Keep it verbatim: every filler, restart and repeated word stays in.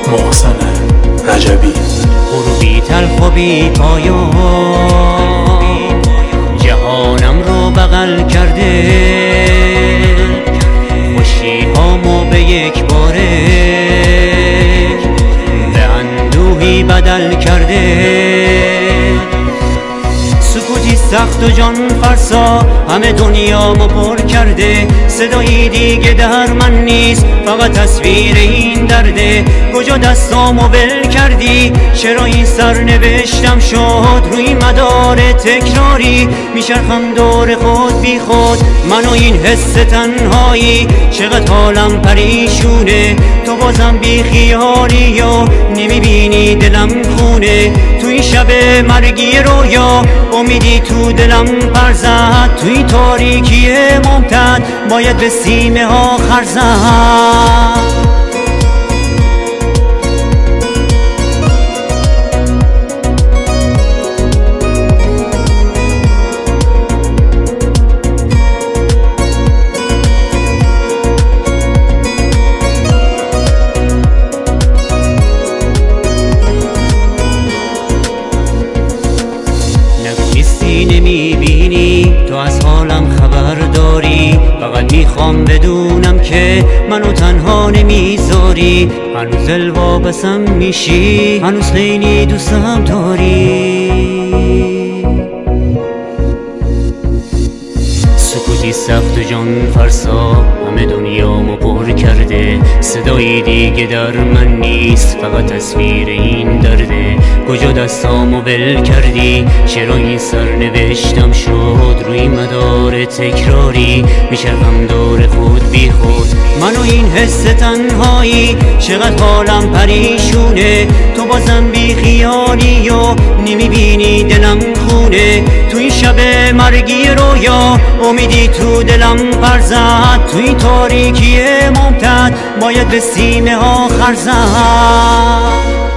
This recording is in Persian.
محسن رجبی. غروبی تلخ و بی پایان جهانم رو بغل کرده، خوشی هامو به یک باره به اندوهی بدل کرده. سکوتی سخت و جان فرسا همه دنیامو پر کرده، صدایی دیگه در من نیست فقط تصویر این درده. کجا دستامو ول کردی؟ چرا این سرنوشتم شد روی مدار تکراری؟ میچرخم دور خود بی خود من و این حس تنهایی، چقدر حالم پریشونه تو بازم بی خیالی و نمیبینی دلم خونه. تو این شب مرگی رویا امیدی تو دلم پر زد، تو این تاریکی ممتد باید به سیمه ها خر زد. نمیبینی تو از حالم خبر داری، فقط میخوام بدونم که منو تنها نمیذاری. هنوز دلواپسم میشی، هنوز خیلی دوستم داری. سکوتی سخت و جان فرسا همه دنیامو پر کرده، صدایی دیگه در من نیست فقط تصویر این درده. کجا دستامو ول کردی؟ چرا این سرنوشتم شد روی مدار تکراری؟ میچرخم دور خود بی خود من و این حس تنهایی، چقدر حالم پریشونه تو بازم بی خیالی و نمیبینی دلم خونه. تو این شب مرگی رویا امیدی تو دلم پر زد، تو این تاریکی ممتد باید به سیمه ها خر زد.